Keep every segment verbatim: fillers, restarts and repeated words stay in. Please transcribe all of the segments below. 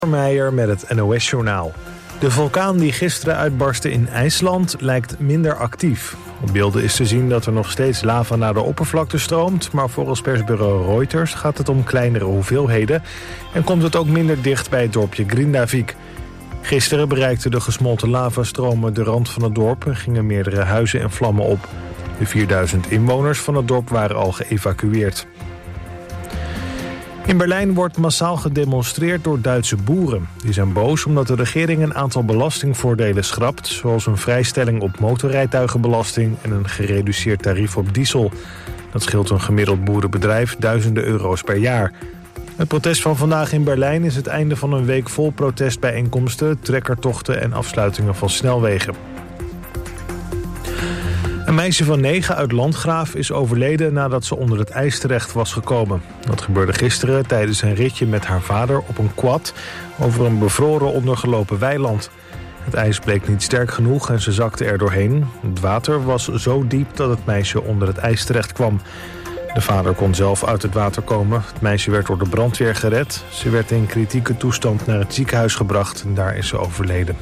Meijer met het N O S-journaal. De vulkaan die gisteren uitbarstte in IJsland lijkt minder actief. Op beelden is te zien dat er nog steeds lava naar de oppervlakte stroomt, maar volgens persbureau Reuters gaat het om kleinere hoeveelheden en komt het ook minder dicht bij het dorpje Grindavik. Gisteren bereikten de gesmolten lavastromen de rand van het dorp en gingen meerdere huizen in vlammen op. De vierduizend inwoners van het dorp waren al geëvacueerd. In Berlijn wordt massaal gedemonstreerd door Duitse boeren. Die zijn boos omdat de regering een aantal belastingvoordelen schrapt, zoals een vrijstelling op motorrijtuigenbelasting en een gereduceerd tarief op diesel. Dat scheelt een gemiddeld boerenbedrijf duizenden euro's per jaar. Het protest van vandaag in Berlijn is het einde van een week vol protestbijeenkomsten, trekkertochten en afsluitingen van snelwegen. Een meisje van negen uit Landgraaf is overleden nadat ze onder het ijs terecht was gekomen. Dat gebeurde gisteren tijdens een ritje met haar vader op een quad over een bevroren ondergelopen weiland. Het ijs bleek niet sterk genoeg en ze zakte er doorheen. Het water was zo diep dat het meisje onder het ijs terecht kwam. De vader kon zelf uit het water komen. Het meisje werd door de brandweer gered. Ze werd in kritieke toestand naar het ziekenhuis gebracht en daar is ze overleden.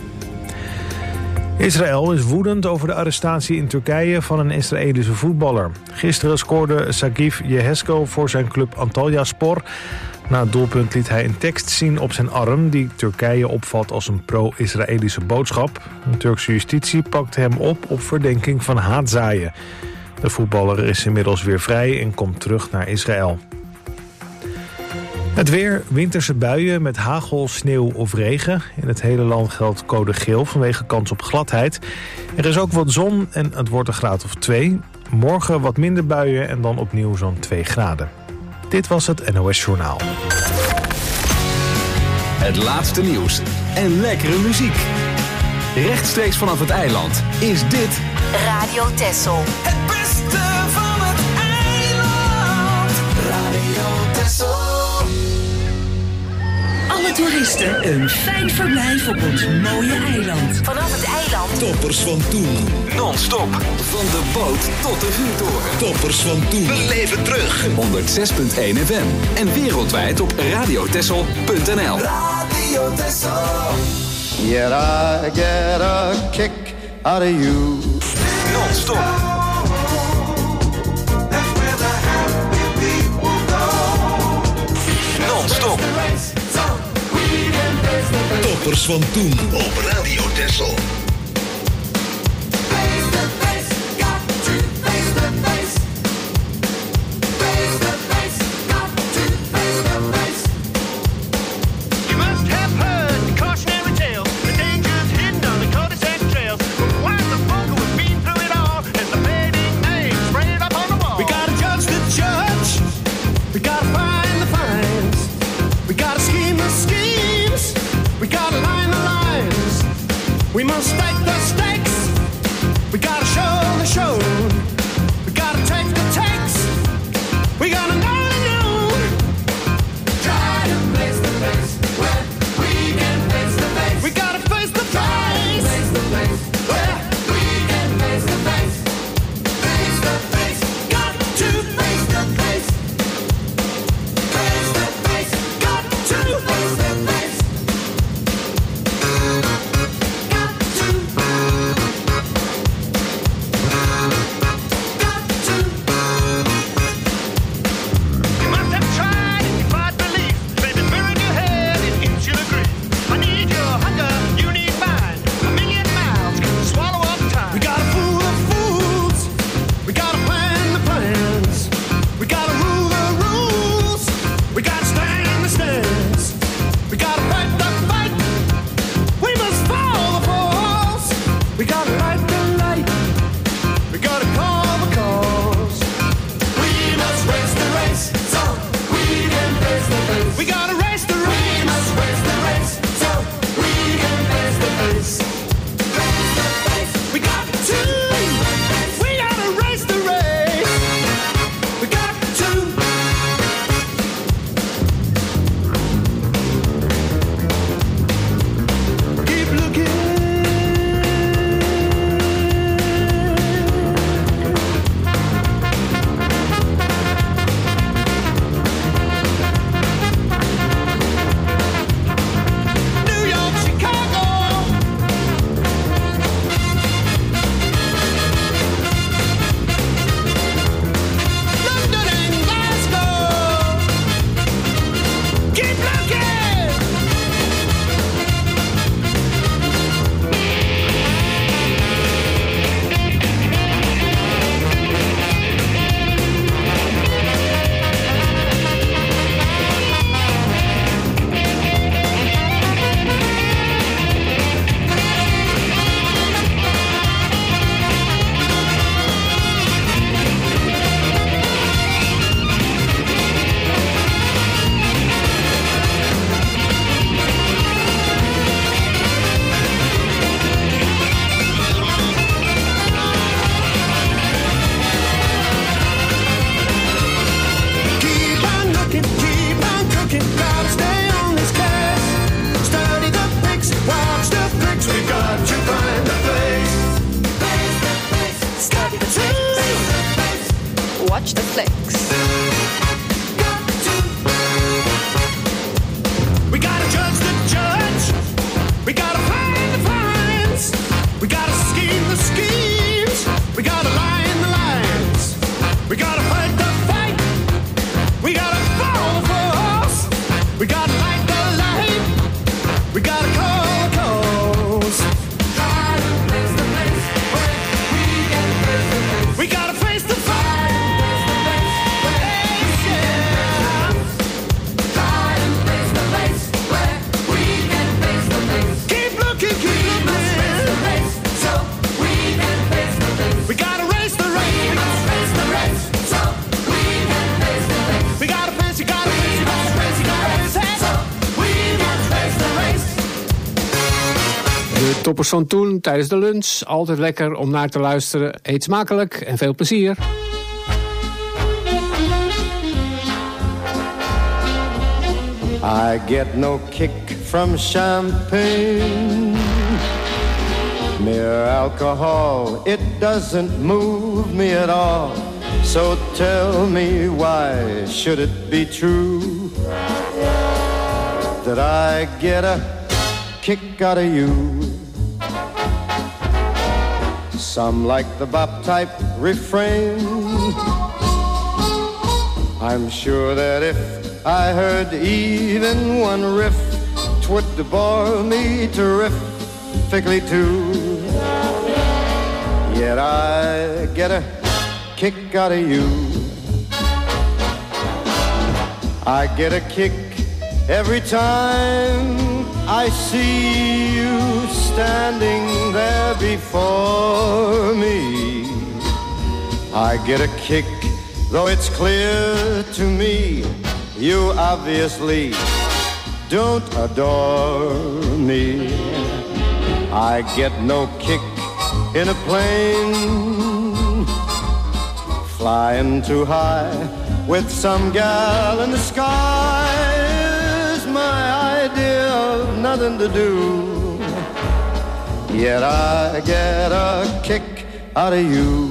Israël is woedend over de arrestatie in Turkije van een Israëlische voetballer. Gisteren scoorde Sagif Jehesko voor zijn club Antalyaspor. Na het doelpunt liet hij een tekst zien op zijn arm die Turkije opvat als een pro-Israëlische boodschap. De Turkse justitie pakte hem op op verdenking van haatzaaien. De voetballer is inmiddels weer vrij en komt terug naar Israël. Het weer, winterse buien met hagel, sneeuw of regen. In het hele land geldt code geel vanwege kans op gladheid. Er is ook wat zon en het wordt een graad of twee. Morgen wat minder buien en dan opnieuw zo'n twee graden. Dit was het N O S-journaal. Het laatste nieuws en lekkere muziek. Rechtstreeks vanaf het eiland is dit Radio Texel. Het beste van het eiland. Radio Texel. Alle toeristen een fijn verblijf op ons mooie eiland. Vanaf het eiland. Toppers van toen. non-stop van de boot tot de vuurtoren. Toppers van toen. We leven terug. honderdzes punt één F M en wereldwijd op radiotessel punt n l. Radio Texel. Yeah, I get a kick out of you. Non-stop. That's where the happy people go. Non-stop. Toppers van toen op Radio Texel. Face the face, got to face the face. Face the face, got to face the face. You must have heard the cautionary tale, the dangers hidden on the cul-de-sac trails. Why the bunker was been through it all, and the fading names sprayed up on the wall. We gotta judge the judge, we gotta find the fines, we gotta scheme the schemes, we gotta line the lines, we must stake the stakes, we gotta show the show, we gotta take the takes, we gotta know the know. Try to face the face when we can face the face. We gotta face the face. Face the face where we can face the face. Face the face, got to face the face. Face the face, got to face the face. Got to. De toppers van toen tijdens de lunch. Altijd lekker om naar te luisteren. Eet smakelijk en veel plezier. I get no kick from champagne. Mere alcohol, it doesn't move me at all. So tell me, why should it be true that I get a kick out of you? Some like the bop type refrain. I'm sure that if I heard even one riff, 'twould bore me terrifically too. Yet I get a kick out of you. I get a kick every time I see you standing there before me. I get a kick, though it's clear to me you obviously don't adore me. I get no kick in a plane flying too high with some gal in the sky is my idea of nothing to do. Yet I get a kick out of you.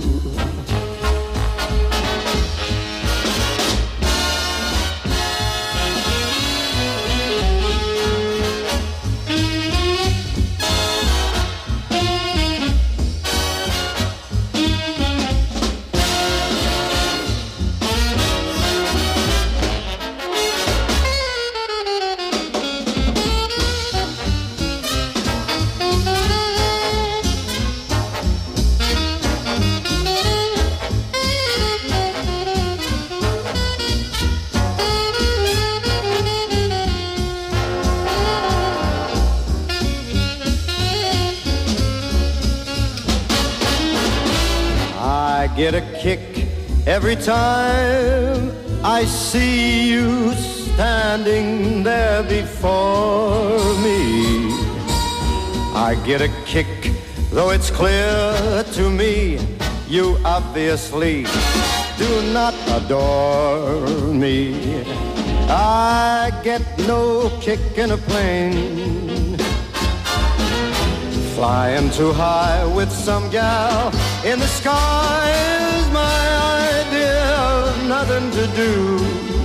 Get a kick every time I see you standing there before me. I get a kick, though it's clear to me you obviously do not adore me. I get no kick in a plane flying too high with some gal in the sky is my idea of nothing to do.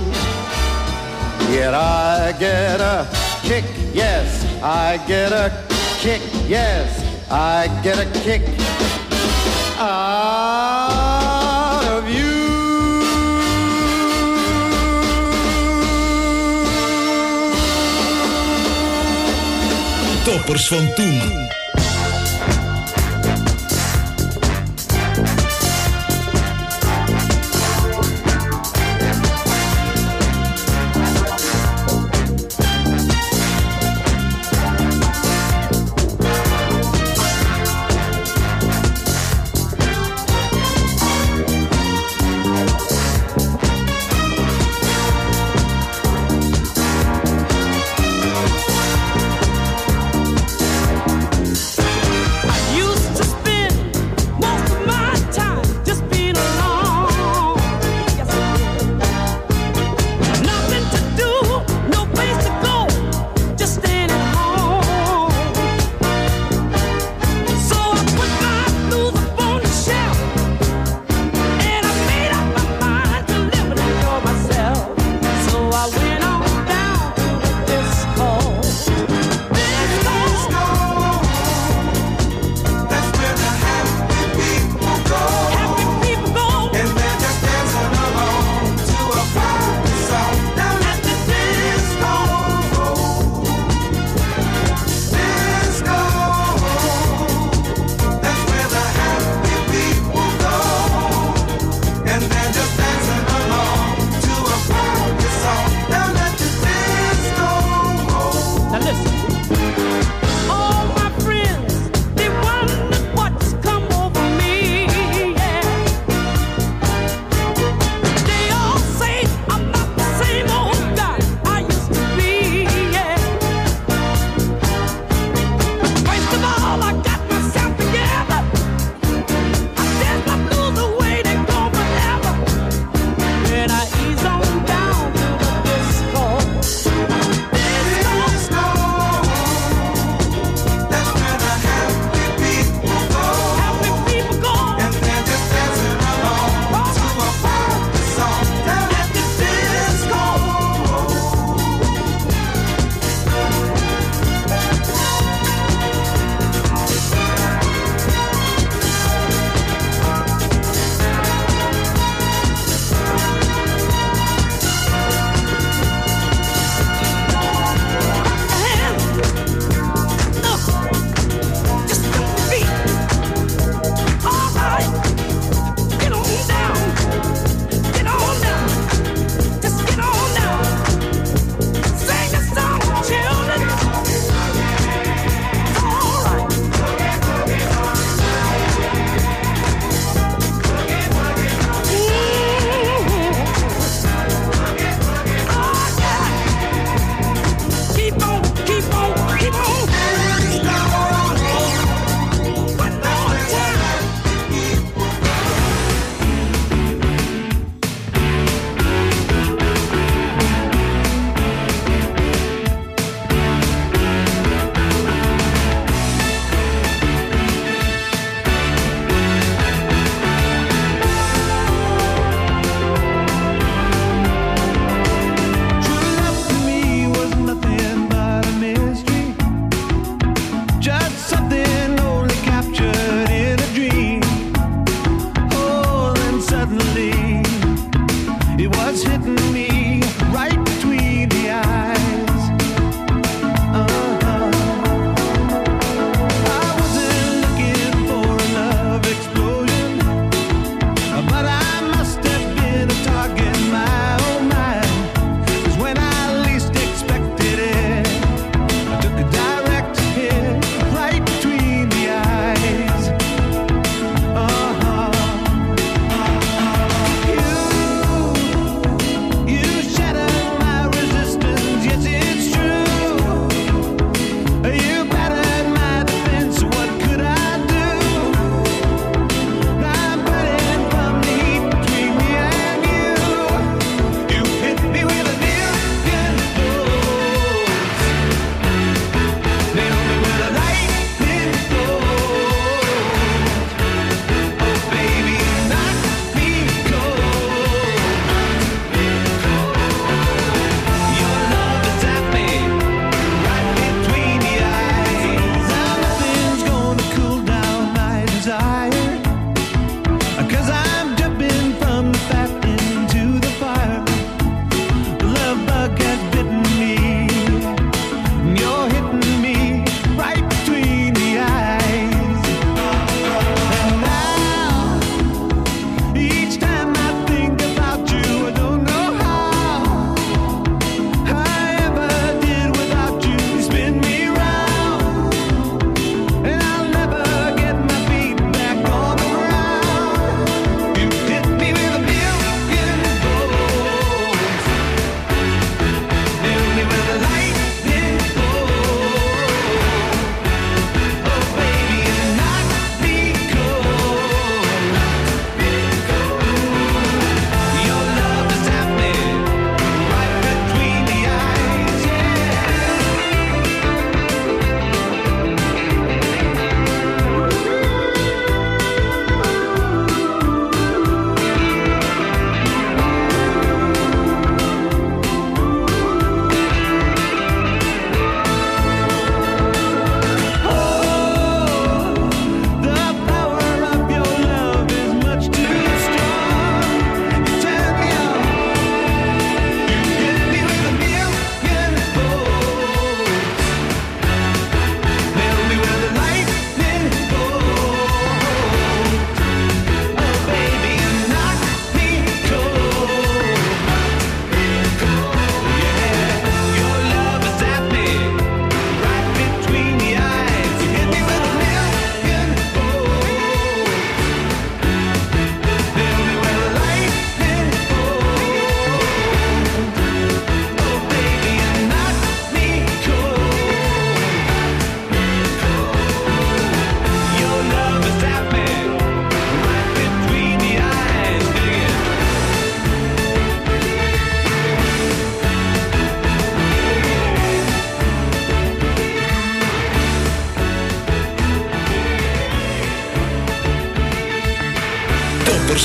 Yet I get a kick, yes, I get a kick, yes, I get a kick out of you. Toppers van toen.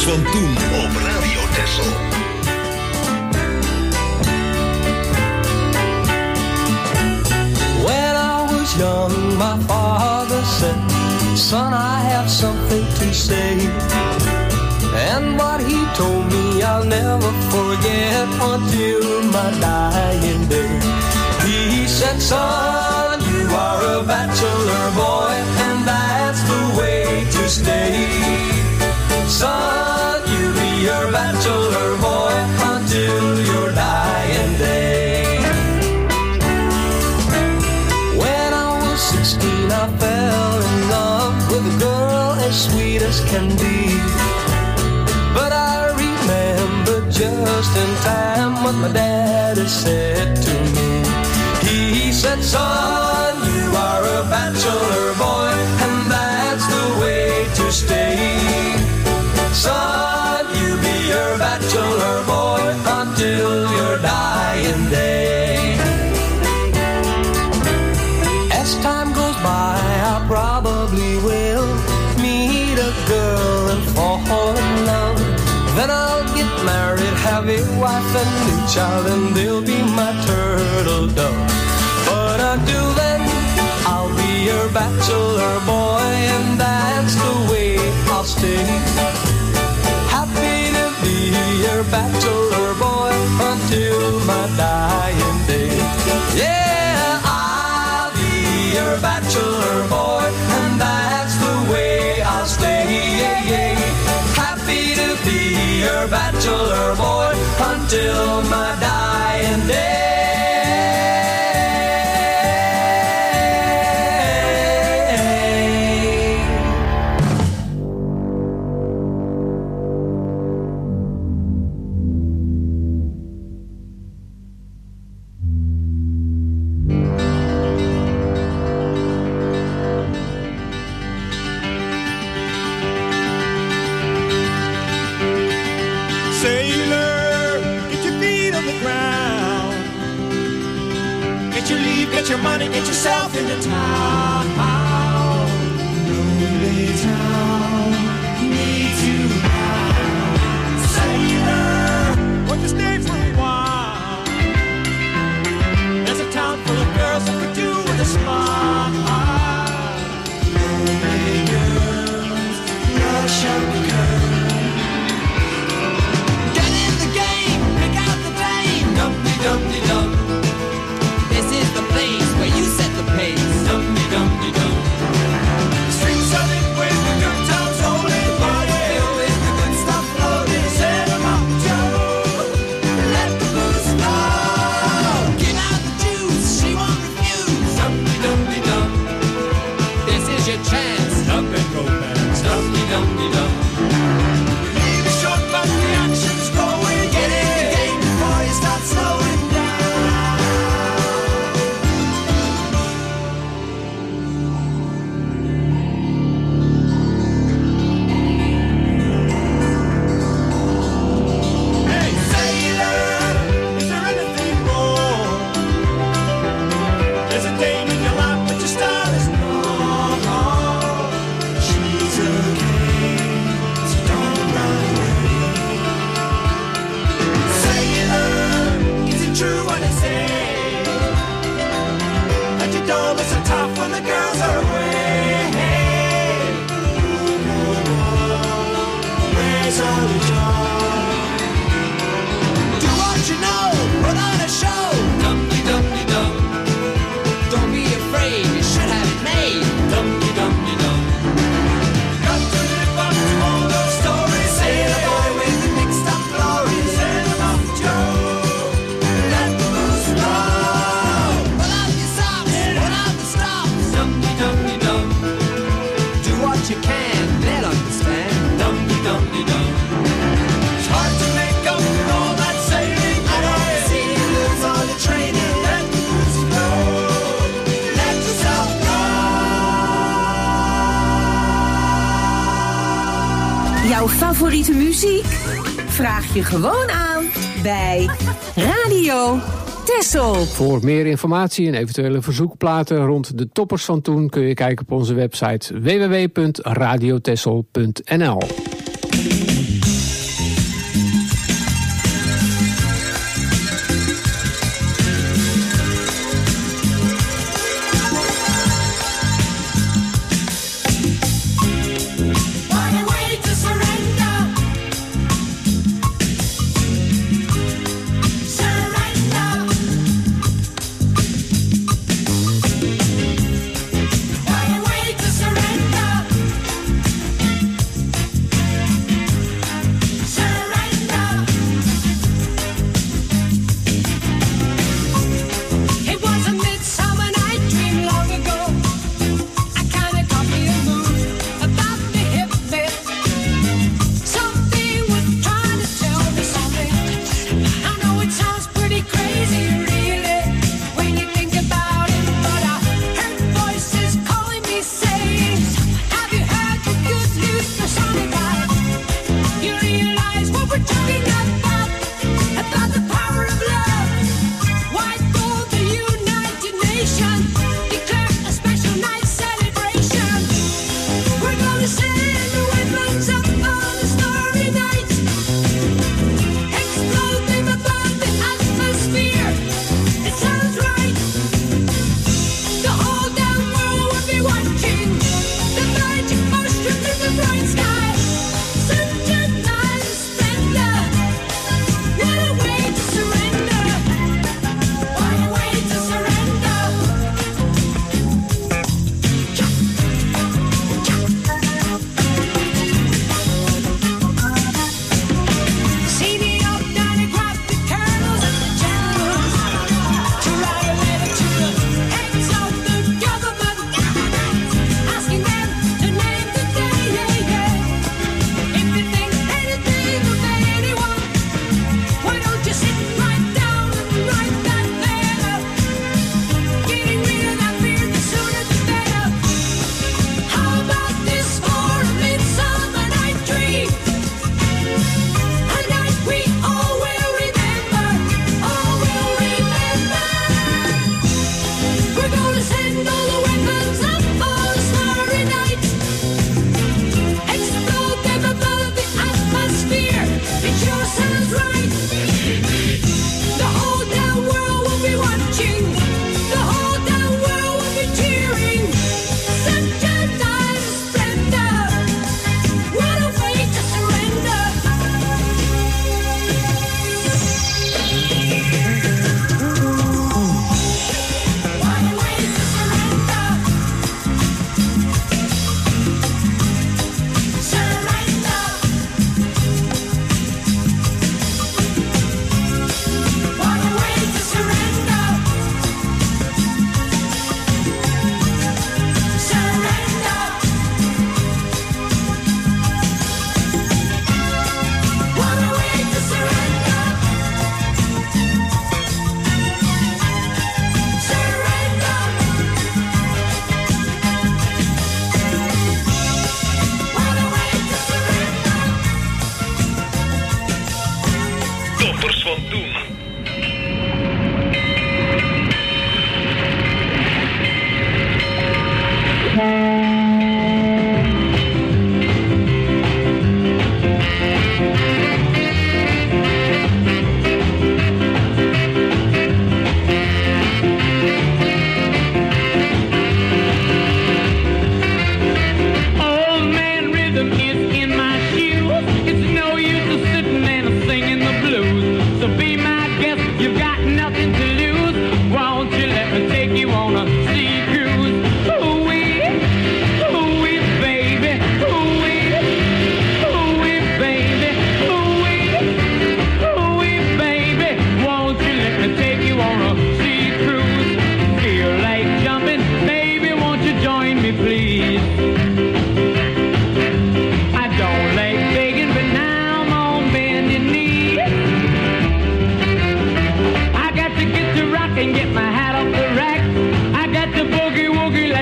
van toen op Radio Texel. When I was young, my father said, son, I have something to say. And what he told me I'll never forget until my dying day. He said, son, you are a bachelor boy, and that's the way to stay. Son, you be your bachelor boy until your dying day. When I was sixteen, I fell in love with a girl as sweet as can be. But I remember just in time what my daddy said to me. He said, son, you are a bachelor boy, and that's the way to stay. Son, you be your bachelor boy until your dying day. As time goes by, I probably will meet a girl and fall in love. Then I'll get married, have a wife and a child, and they'll be my turtle dove. But until then, I'll be your bachelor boy, and that's the way I'll stay. Happy to be your bachelor boy until my dying day. Yeah, I'll be your bachelor boy, and that's the way I'll stay. Yeah, yeah. Happy to be your bachelor boy until my dying day. Get your money, get yourself into town. Lonely town needs you now. Sailor, won't you stay for a while? There's a town full of girls that could do with a smile. Lonely girls, Russian girls. Get in the game, pick out the dame. Dum-de-dum-de-dum. This is the place where you set the pace. Dum-de-dum-de-dum. Strings of it with the good times rolling. The body filled with the good stuff floating. Set 'em up, Joe. Let the booze flow. Give out the juice, she won't refuse. Dum-de-dum-de-dum. This is your chance. Up and romance. Dum-de-dum-de-dum. Leave it short, but the action's going. Get in the game before you start slowing down. Jouw favoriete muziek? Vraag je gewoon aan bij Radio Texel. Voor meer informatie en eventuele verzoekplaten rond de toppers van toen kun je kijken op onze website w w w punt radio texel punt n l.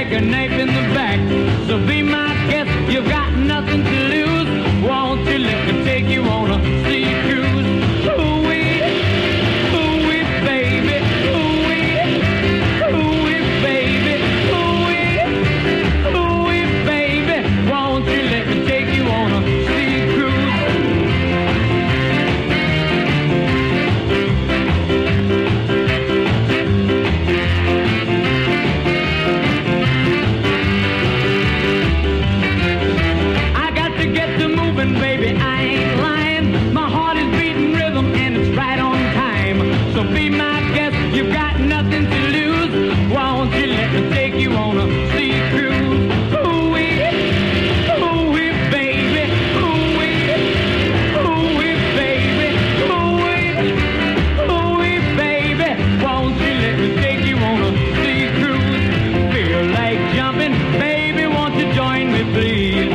like a knife in the back. So be my guest, you've got nothing to lose. Won't you let me take you on a sea cruise? Ooh-wee, ooh-wee, baby, ooh-wee, ooh-wee, baby, ooh-wee, ooh-wee, baby. Won't you let me take you on a sea cruise? Baby, I ain't lying. My heart is beating rhythm and it's right on time. So be my guest, you've got nothing to lose. Won't you let me take you on a sea cruise? Ooh-wee, ooh-wee, baby, ooh-wee, ooh-wee, baby, ooh-wee, ooh-wee, baby. Won't you let me take you on a sea cruise? Feel like jumping, baby, won't you join me, please?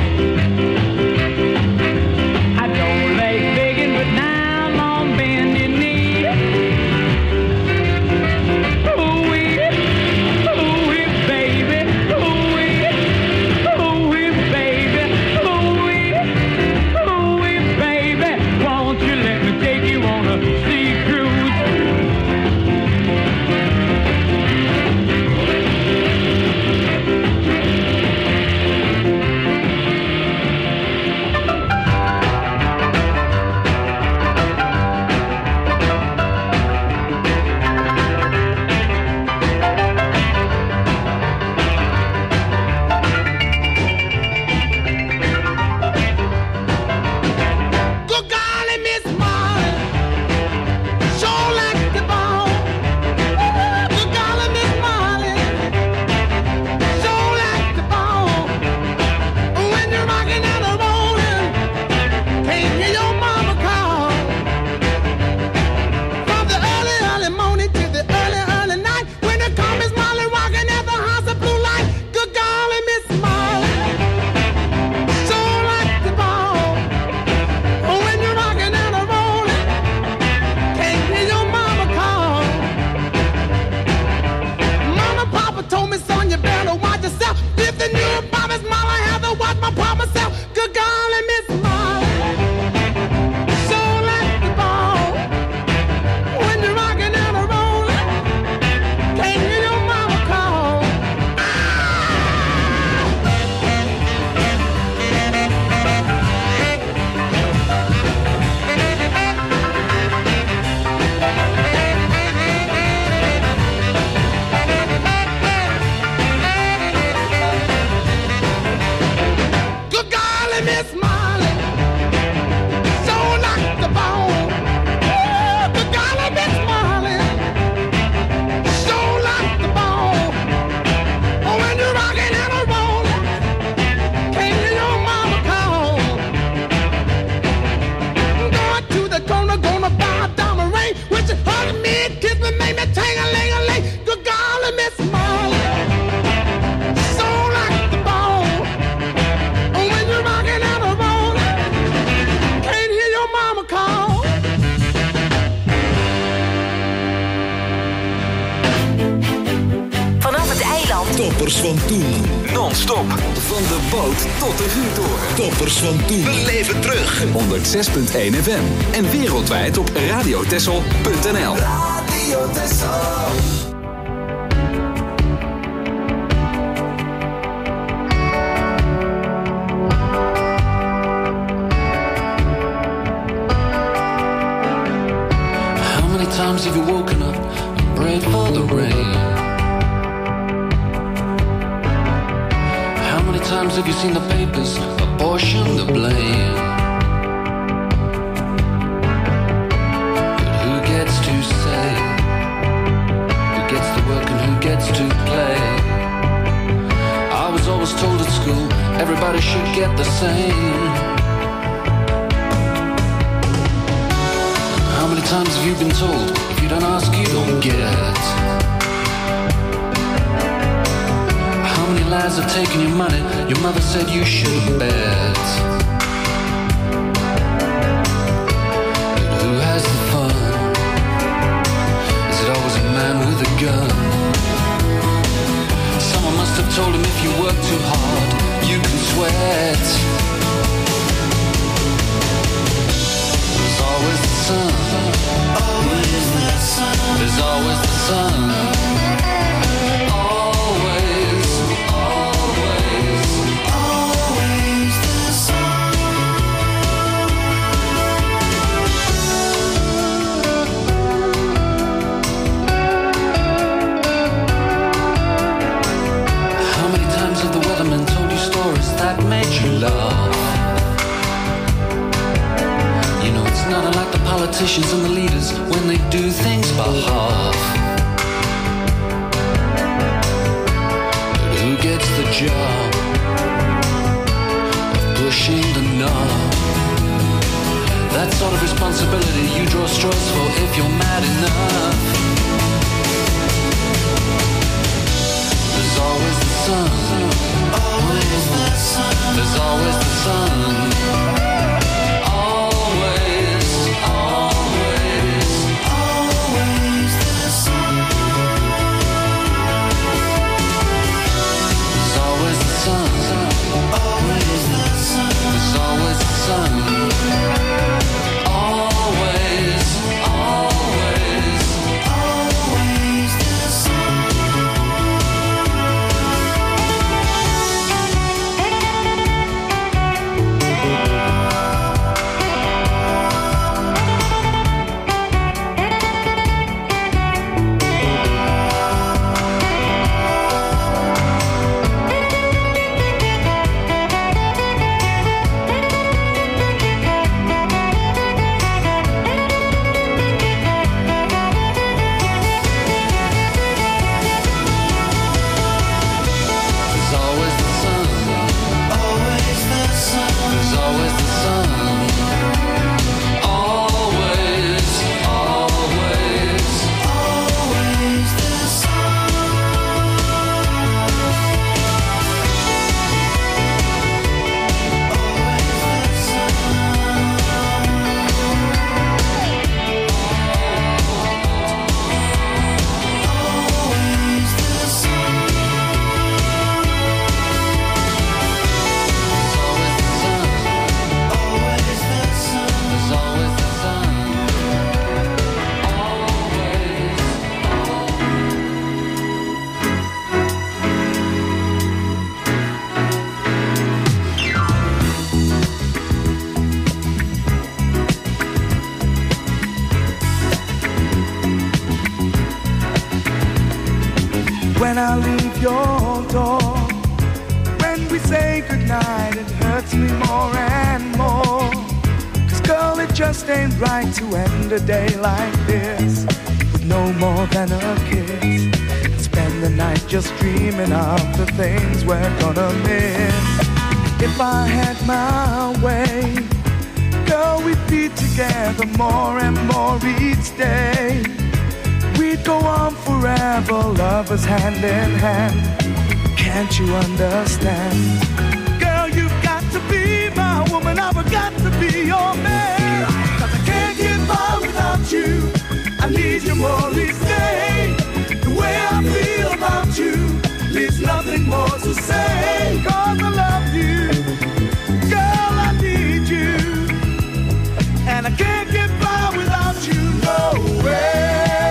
Toppers van toen. Non-stop. Van de boot tot de vuurtoren. Toppers van toen. Beleef het terug. honderd zes komma één F M. En wereldwijd op radiotessel punt n l. Radio Tessel. Times have you woken up and prayed for the rain? How many times have you seen the papers apportion the blame? But who gets to say? Who gets to work and who gets to play? I was always told at school everybody should get the same. How many times have you been told, if you don't ask, you don't get? How many lies have taken your money, your mother said you shouldn't bet? But who has the fun? Is it always a man with a gun? Someone must have told him if you work too hard, you can sweat. There's always the sun. Always the sun. There's always the sun. Always, always, always the sun. How many times have the weathermen told you stories that made you laugh? You know, it's not unlike the politicians and the leaders when they do things by half. But who gets the job of pushing the knob? That sort of responsibility you draw straws for if you're mad enough. There's always the sun. Always the sun. There's always the sun. Always, always, always the sun. There's always the sun. Always the sun. There's always the sun. Always, always, always the sun. There's always the sun. Always the sun. There's always the sun. Always, always, always the sun. Always the sun. There's always the sun. Always the sun. There's always the sun. When I leave your door, when we say goodnight, it hurts me more and more. Cause girl, it just ain't right to end a day like this with no more than a kiss, and spend the night just dreaming of the things we're gonna miss. If I had my way, girl, we'd be together more and more each day. We'd go on forever, lovers hand in hand. Can't you understand? Girl, you've got to be my woman, I've got to be your man. Cause I can't get by without you, I need you more each day. The way I feel about you leaves nothing more to say. Cause I love you, girl, I need you, and I can't get by without you, no way.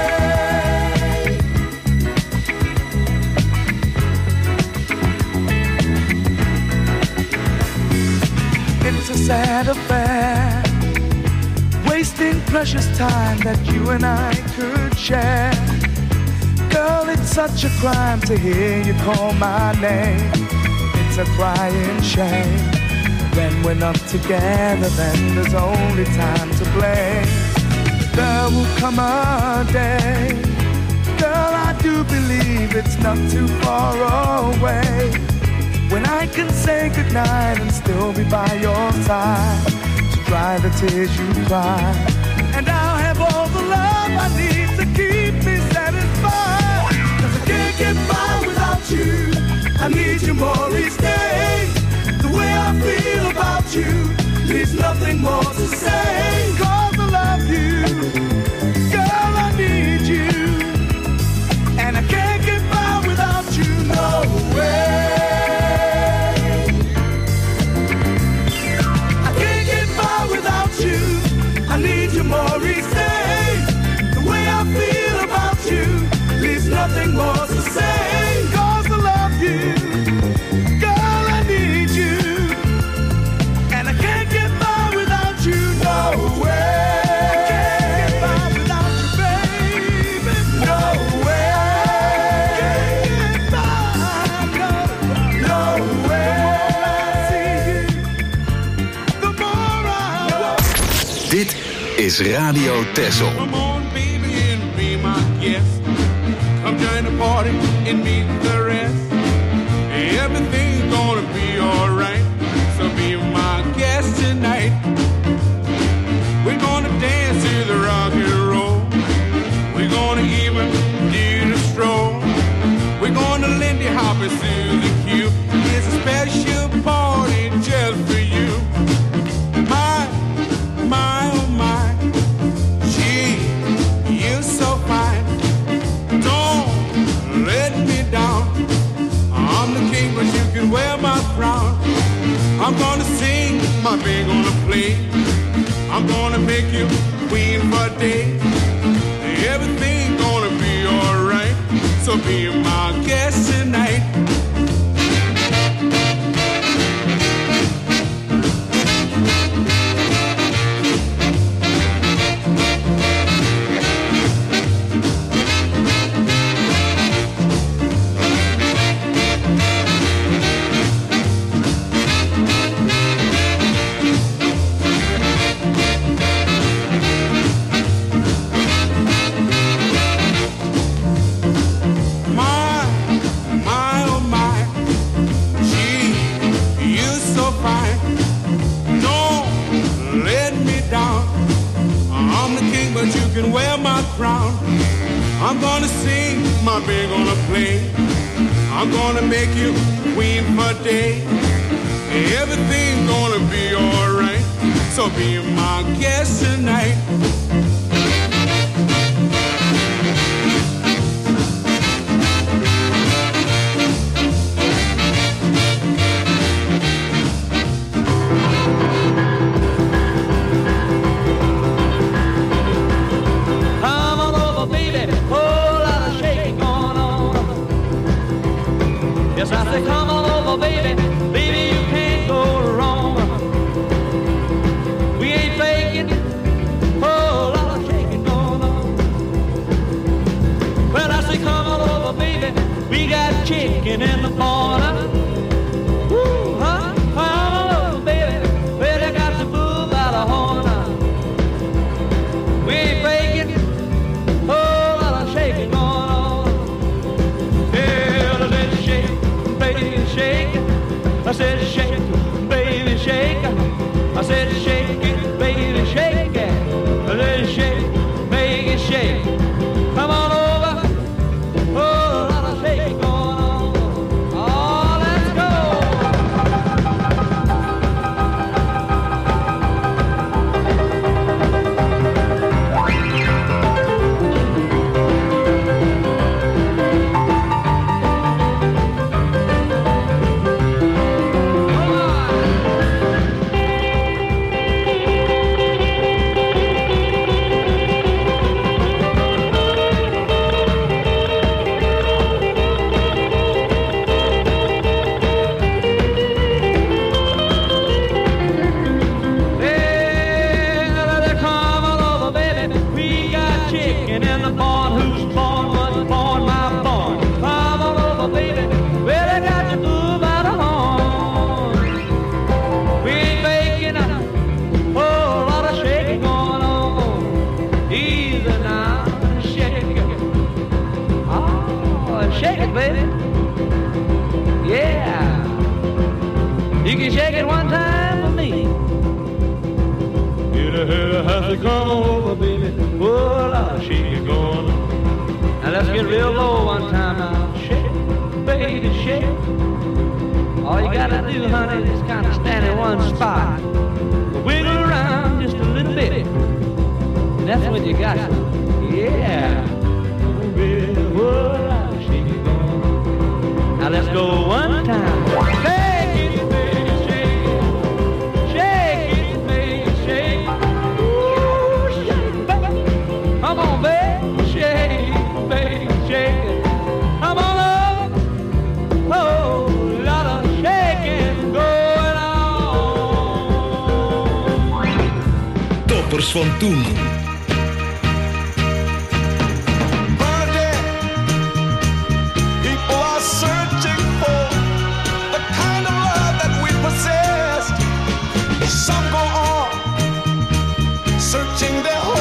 It's a sad affair, wasting precious time that you and I could share. Girl, it's such a crime to hear you call my name. It's a crying shame. When we're not together, then there's only time to blame. There will come a day, girl, I do believe it's not too far away, when I can say goodnight and still be by your side, to dry the tears you cry. And I'll have all the love I need to keep me satisfied. Cause I can't get by without you, I need you more each day. The way I feel about you leaves nothing more to say. Cause I love you, girl, I need you, and I can't get by without you, no way. is Radio Texel. Come on, baby, and be my guest. Come join the party and meet the rest. Everything's gonna be alright. So be my guest tonight. We're gonna dance to the rock and roll. We're gonna even do the stroll. We're gonna Lindy Hop and Susie Q. It's a special party just for you. My, my, oh my. Gee, you're so fine. Don't let me down. I'm the king, but you can wear my crown. I'm gonna sing, my band gonna play. I'm gonna make you queen for a day. Everything's gonna be alright. So be my guest tonight. Can wear my crown. I'm gonna sing, my band gonna play. I'm gonna make you queen for a day. Everything's gonna be alright. So be my guest tonight. I say, come on over, baby. Baby, you can't go wrong. We ain't faking. Oh, lot of shaking going on. Well, I say, come on over, baby. We got chicken in the corner. Woo, huh? Come on over, baby. Well, I got the bull by the horn. We ain't faking. Oh, lot of shaking going on. Yeah, let's shake. Baby, shake it. I said, shake it, baby, shake it. I said, shake it, baby, shake it. I said, shake it, make it shake. Come on over. Oh, a lot of shaking going on. Oh, let's go. Come over, baby. Oh, Lord, shake it going on. Now let's get real low one time now. Shake, baby, shake. All you gotta do, honey, is kind of stand in one spot. Wiggle around just a little bit. That's when you got it. Yeah. Oh, baby, oh, Lord, shake it going on. Now let's go one time. Shake it, baby, shake it. Shake it, baby, shake it. Come on, baby, shake it, baby, shake it. Come on up. Oh, lot of shaking going on. Toppers van toen. People are searching for the kind of love that we possessed. Some go on searching their whole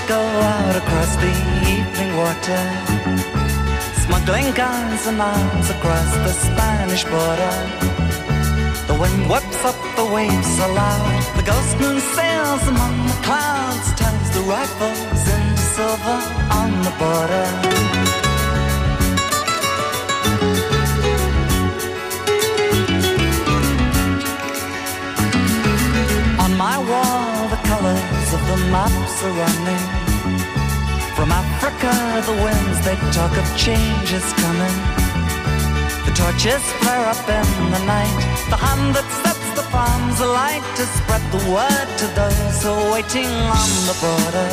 go out across the evening water, smuggling guns and arms across the Spanish border. The wind whips up the waves aloud, the ghost moon sails among the clouds, turns the rifles into silver on the border. On my wall the colors of the maps are running. From Africa the winds they talk of change is coming. The torches flare up in the night, the hand that sets the palms alight to spread the word to those who are waiting on the border.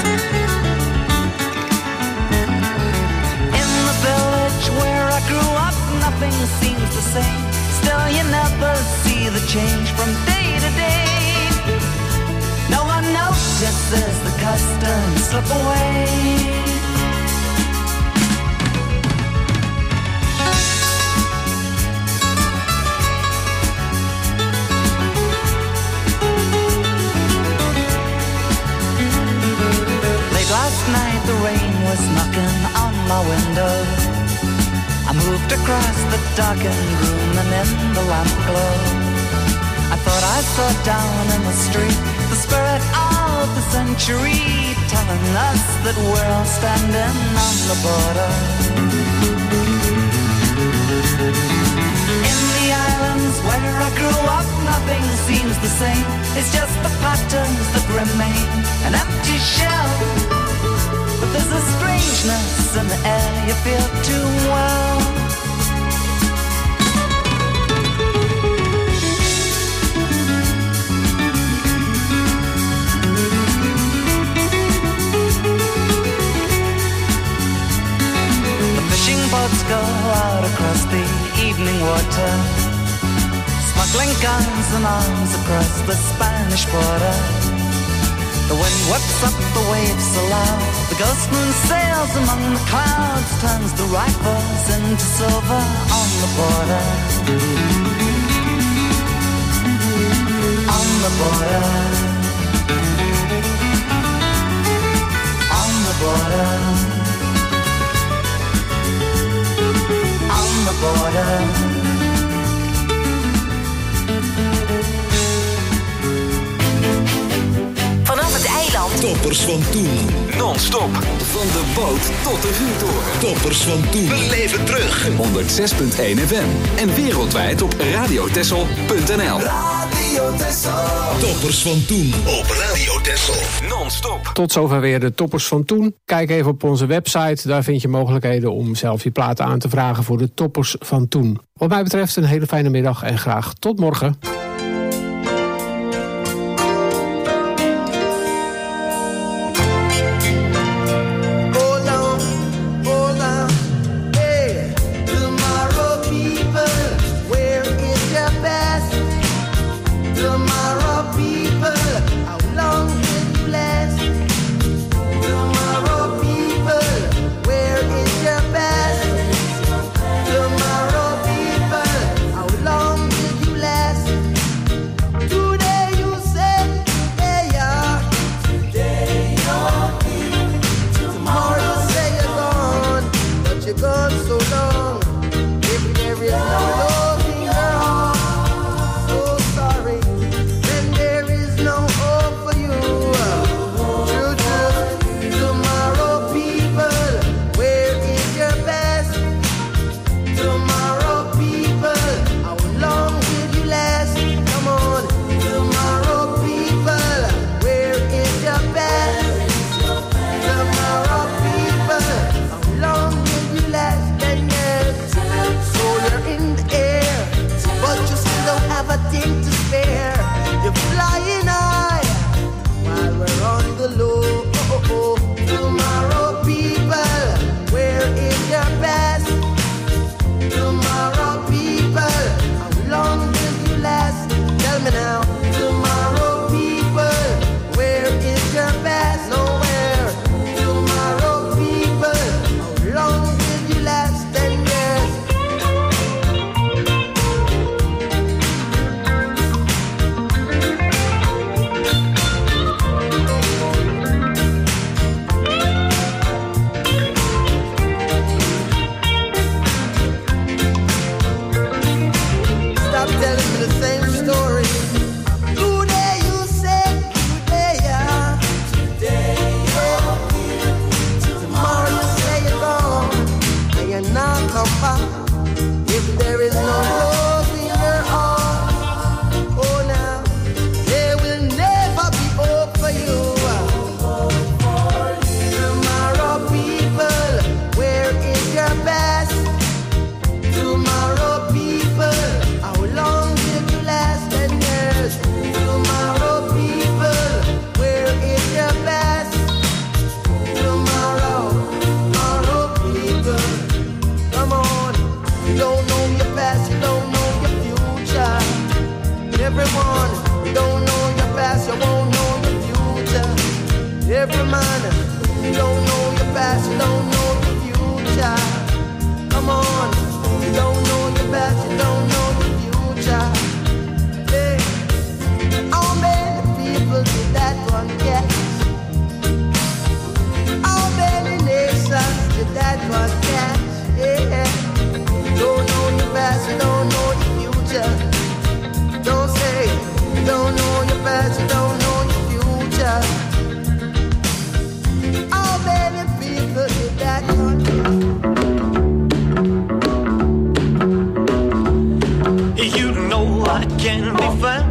In the village where I grew up nothing seems the same. Still you never see the change from day to day. No one notices the customs slip away. Late last night the rain was knocking on my window. I moved across the darkened room and in the lamp glow I thought I saw down in the street the spirit of the century, telling us that we're all standing on the border. In the islands where I grew up, nothing seems the same. It's just the patterns that remain, an empty shell. But there's a strangeness in the air you feel too well. Boats go out across the evening water, smuggling guns and arms across the Spanish border. The wind whips up the waves aloud, the ghost moon sails among the clouds, turns the rifles into silver on the border. On the border. On the border. On the border. Vanaf het eiland. Toppers van toen. Non-stop. Van de boot tot de vuurtoren. Toppers van toen. We leven terug. honderd zes punt één F M. En wereldwijd op radio texel punt n l. Radio Texel. Toppers van toen op Radio Texel. Non-stop. Tot zover weer de toppers van toen. Kijk even op onze website. Daar vind je mogelijkheden om zelf je platen aan te vragen voor de toppers van toen. Wat mij betreft een hele fijne middag en graag tot morgen. Tomorrow people, how long will you last?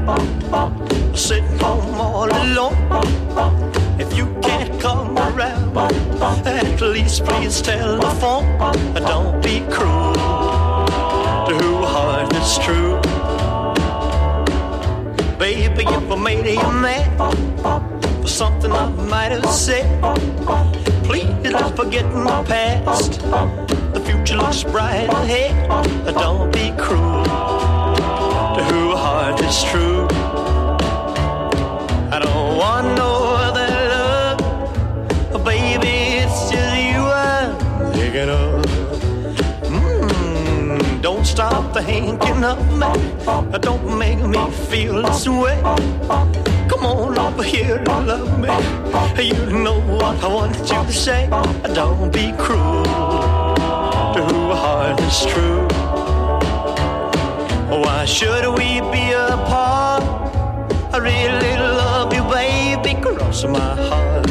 sitting home all alone. If you can't come around, at least please telephone. Don't be cruel to who heart is true. Baby, if I made you mad for something I might have said, please don't forget my past. The future looks bright ahead. Don't be cruel to who heart is true. I don't want no other love, baby, it's just you I'm thinking of. Mm, don't stop thinking of me. Don't make me feel this way. Come on over here and love me. You know what I want you to say. Don't be cruel to who heart is true. Why should we be apart? I really love you, baby, cross my heart.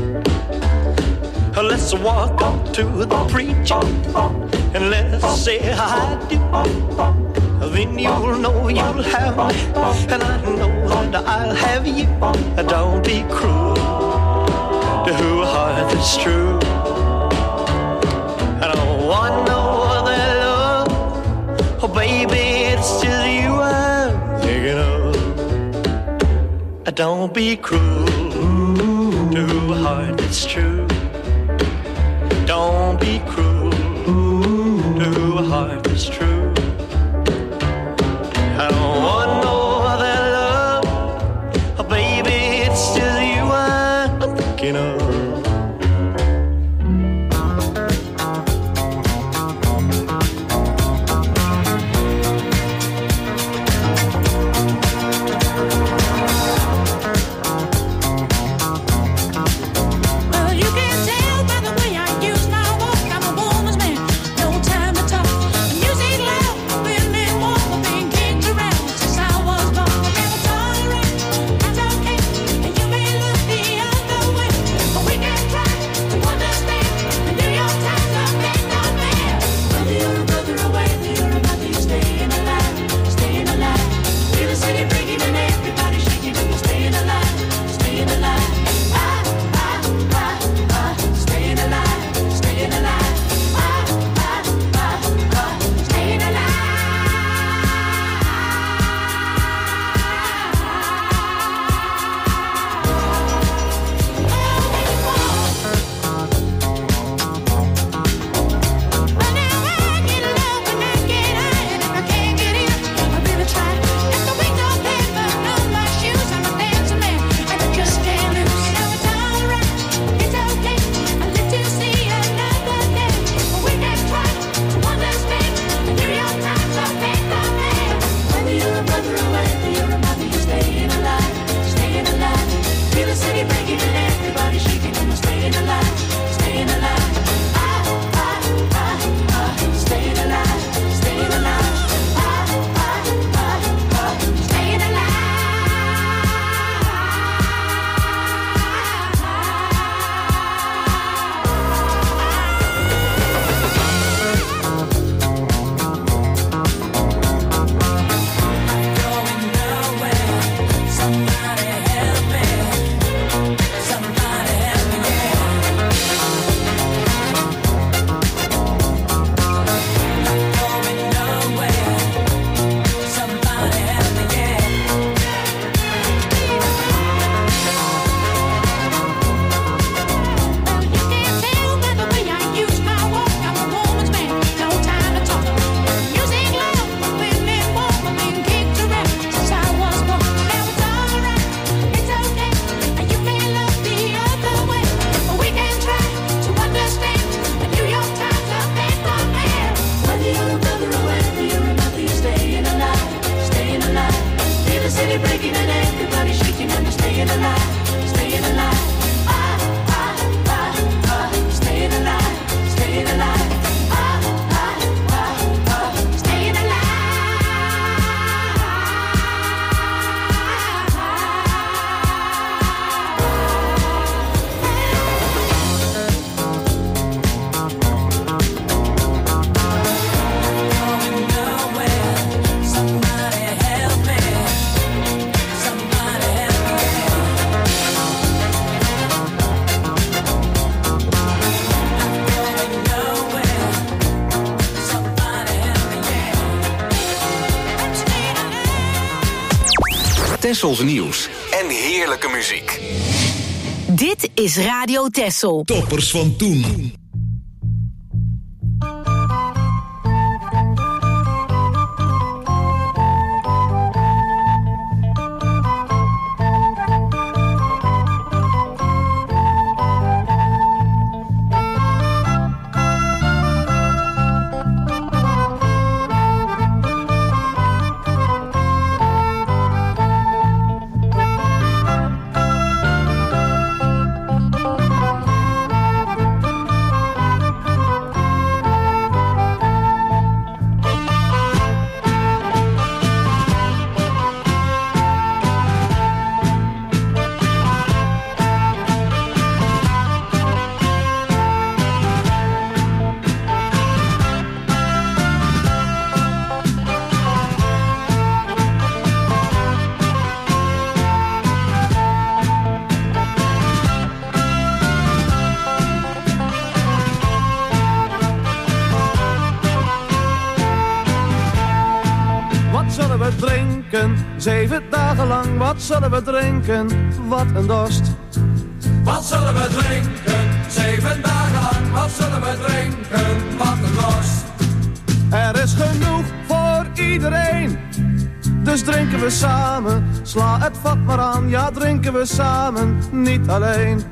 Let's walk up to the preacher and let's say I do. Then you'll know you'll have me, and I know that I'll have you. Don't be cruel to who heart is true. I don't want no other love, oh baby, it's just you I'm thinking of. Don't be cruel to who heart is true. Don't be cruel to who heart is true. I don't want no other love, oh baby, it's just you I'm thinking of. Well, you can tell by the way I use my walk, I'm a Tessels nieuws en heerlijke muziek. Dit is Radio Tessel. Toppers van toen. Zeven dagen lang, wat zullen we drinken? Wat een dorst. Wat zullen we drinken? Zeven dagen lang, wat zullen we drinken? Wat een dorst. Er is genoeg voor iedereen, dus drinken we samen. Sla het vat maar aan, ja drinken we samen, niet alleen.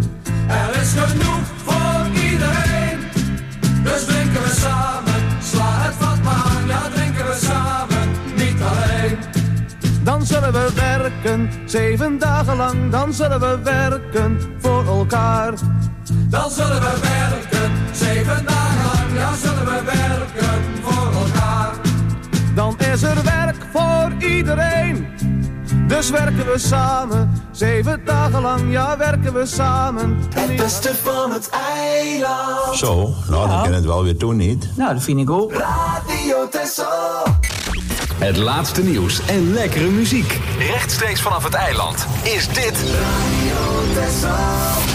Er is genoeg voor iedereen, dus drinken we samen. Sla het vat maar aan, ja drinken we samen, niet alleen. Dan zullen we werken, zeven dagen lang, dan zullen we werken voor elkaar. Dan zullen we werken, zeven dagen lang, ja zullen we werken voor elkaar. Dan is er werk voor iedereen, dus werken we samen. Zeven dagen lang, ja werken we samen. Het beste van het eiland. Zo, nou dan kan het wel weer doen, niet? Nou, dat vind ik ook. Radio Tessel. Het laatste nieuws en lekkere muziek. Rechtstreeks vanaf het eiland is dit... Radio Tessel.